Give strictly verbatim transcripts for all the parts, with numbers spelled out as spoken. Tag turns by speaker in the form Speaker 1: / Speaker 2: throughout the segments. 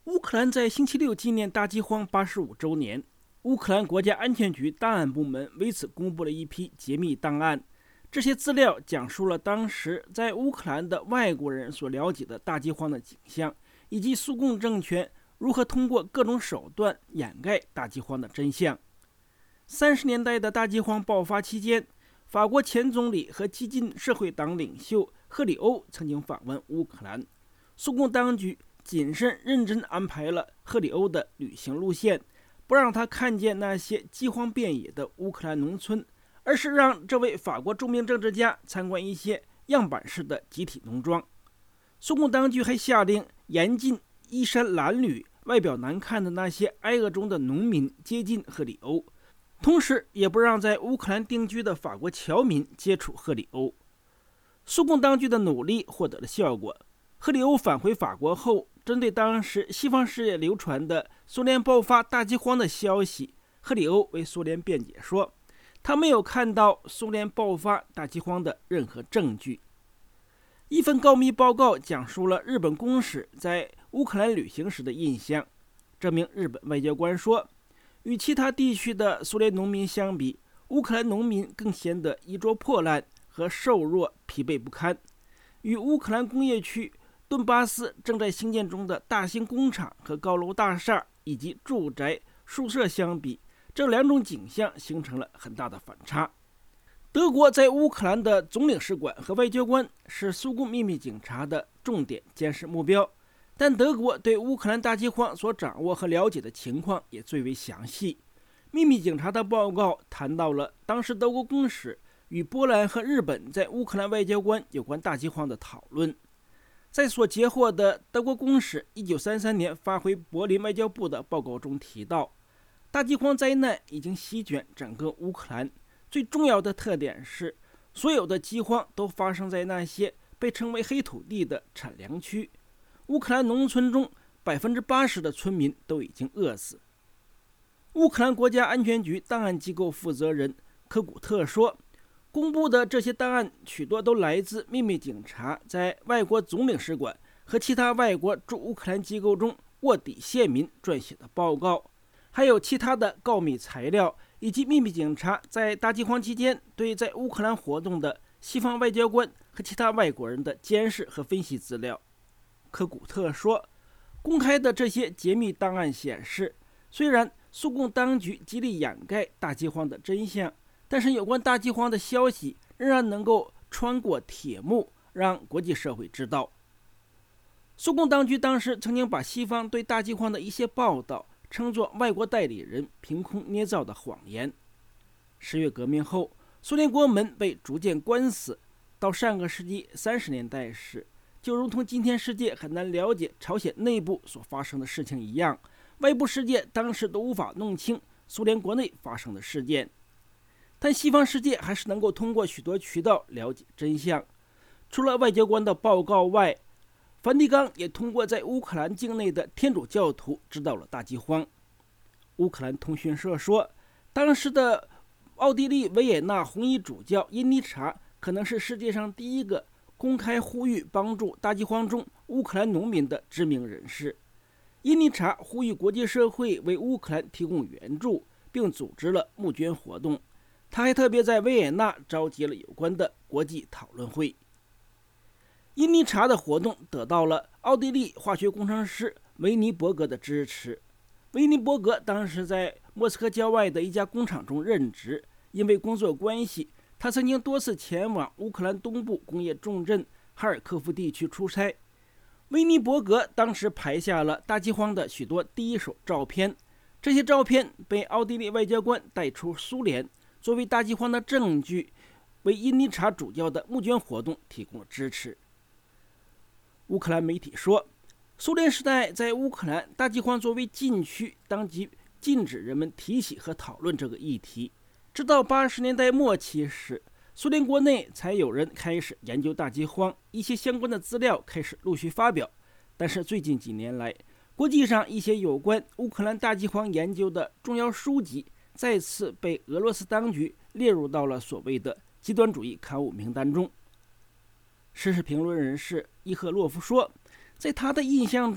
Speaker 1: 乌克兰在星期六纪念大饥荒八十五周年，乌克兰国家安全局档案部门为此公布了一批解密档案。这些资料讲述了当时在乌克兰的外国人所了解的大饥荒的景象，以及苏共政权如何通过各种手段掩盖大饥荒的真相。三十年代的大饥荒爆发期间，法国前总理和激进社会党领袖赫里欧曾经访问乌克兰。苏共当局谨慎认真安排了赫里欧的旅行路线，不让他看见那些饥荒遍野的乌克兰农村，而是让这位法国著名政治家参观一些样板式的集体农庄。苏共当局还下令严禁衣衫褴褛、外表难看的那些挨饿中的农民接近赫里欧，同时也不让在乌克兰定居的法国侨民接触赫里欧。苏共当局的努力获得了效果。赫里欧返回法国后，针对当时西方世界流传的苏联爆发大饥荒的消息，赫里欧为苏联辩解说，他没有看到苏联爆发大饥荒的任何证据。一份告密报告讲述了日本公使在乌克兰旅行时的印象。这名日本外交官说，与其他地区的苏联农民相比，乌克兰农民更显得衣着破烂和瘦弱、疲惫不堪。与乌克兰工业区顿巴斯正在兴建中的大型工厂和高楼大厦以及住宅宿舍相比，这两种景象形成了很大的反差。德国在乌克兰的总领事馆和外交官是苏共秘密警察的重点监视目标，但德国对乌克兰大饥荒所掌握和了解的情况也最为详细。秘密警察的报告谈到了当时德国公使与波兰和日本在乌克兰外交官有关大饥荒的讨论。在所截获的德国公使一九三三年发回柏林外交部的报告中提到，大饥荒灾难已经席卷整个乌克兰，最重要的特点是，所有的饥荒都发生在那些被称为黑土地的产粮区。乌克兰农村中百分之八十的村民都已经饿死。乌克兰国家安全局档案机构负责人科古特说，公布的这些档案许多都来自秘密警察在外国总领事馆和其他外国驻乌克兰机构中卧底县民撰写的报告，还有其他的告密材料，以及秘密警察在大饥荒期间对在乌克兰活动的西方外交官和其他外国人的监视和分析资料。科古特说，公开的这些解密档案显示，虽然苏共当局极力掩盖大饥荒的真相，但是有关大饥荒的消息仍然能够穿过铁幕，让国际社会知道。苏共当局当时曾经把西方对大饥荒的一些报道称作外国代理人凭空捏造的谎言。十月革命后，苏联国门被逐渐关死，到上个世纪三十年代时，就如同今天世界很难了解朝鲜内部所发生的事情一样，外部世界当时都无法弄清苏联国内发生的事件。但西方世界还是能够通过许多渠道了解真相。除了外交官的报告外，梵蒂冈也通过在乌克兰境内的天主教徒知道了大饥荒。乌克兰通讯社说，当时的奥地利维也纳红衣主教因尼察可能是世界上第一个公开呼吁帮助大饥荒中乌克兰农民的知名人士。因尼察呼吁国际社会为乌克兰提供援助，并组织了募捐活动。他还特别在维也纳召集了有关的国际讨论会。因尼察的活动得到了奥地利化学工程师维尼伯格的支持。维尼伯格当时在莫斯科郊外的一家工厂中任职，因为工作关系，他曾经多次前往乌克兰东部工业重镇哈尔科夫地区出差。维尼伯格当时拍下了大饥荒的许多第一手照片，这些照片被奥地利外交官带出苏联，作为大饥荒的证据，为因尼察主教的募捐活动提供了支持。乌克兰媒体说，苏联时代在乌克兰大饥荒作为禁区，当局禁止人们提起和讨论这个议题。直到八十年代末期时，苏联国内才有人开始研究大饥荒，一些相关的资料开始陆续发表。但是最近几年来，国际上一些有关乌克兰大饥荒研究的重要书籍再次被俄罗斯当局列入到了所谓的极端主义刊物名单中。时事评论人士伊赫洛夫说，在他的印象中，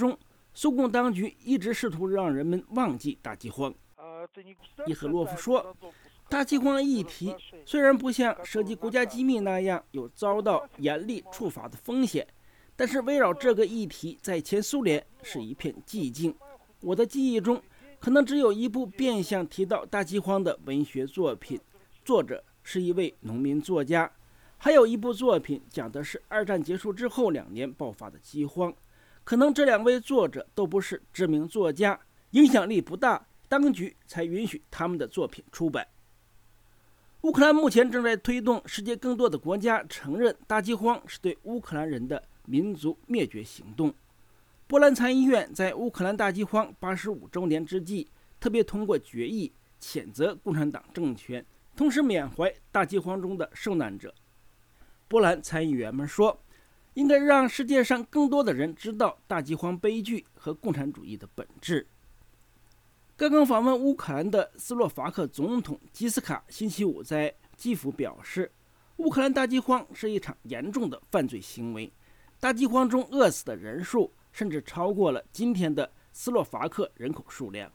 Speaker 1: 苏共当局一直试图让人们忘记大饥荒。伊赫洛夫说，大饥荒议题虽然不像涉及国家机密那样有遭到严厉处罚的风险，但是围绕这个议题，在前苏联是一片寂静。我的记忆中，可能只有一部变相提到大饥荒的文学作品，作者是一位农民作家。还有一部作品讲的是二战结束之后两年爆发的饥荒。可能这两位作者都不是知名作家，影响力不大，当局才允许他们的作品出版。乌克兰目前正在推动世界更多的国家承认大饥荒是对乌克兰人的民族灭绝行动。波兰参议院在乌克兰大饥荒八十五周年之际，特别通过决议，谴责共产党政权，同时缅怀大饥荒中的受难者。波兰参议员们说，应该让世界上更多的人知道大饥荒悲剧和共产主义的本质。刚刚访问乌克兰的斯洛伐克总统基斯卡星期五在基辅表示，乌克兰大饥荒是一场严重的犯罪行为，大饥荒中饿死的人数甚至超过了今天的斯洛伐克人口数量。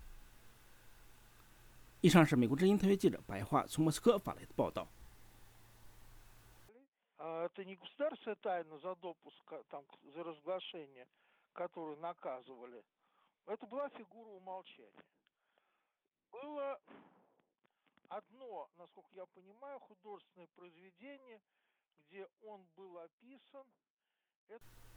Speaker 1: 以上是美国之音特约记者白桦从莫斯科发来的报道。
Speaker 2: Это не государственная тайна за допуск, там, за разглашение, которые наказывали. Это была фигура умолчания. Было одно, насколько я понимаю, художественное произведение, где он был описан.